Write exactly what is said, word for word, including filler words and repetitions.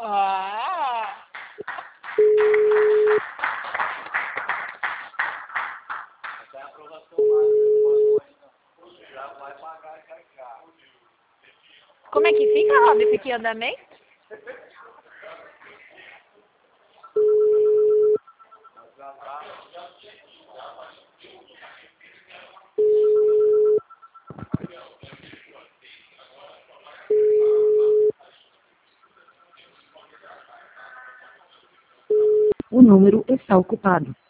Ah! Até a aprovação máxima já vai pagar essa cara. Como é que fica, Rob? Fica em andamento? O número está ocupado.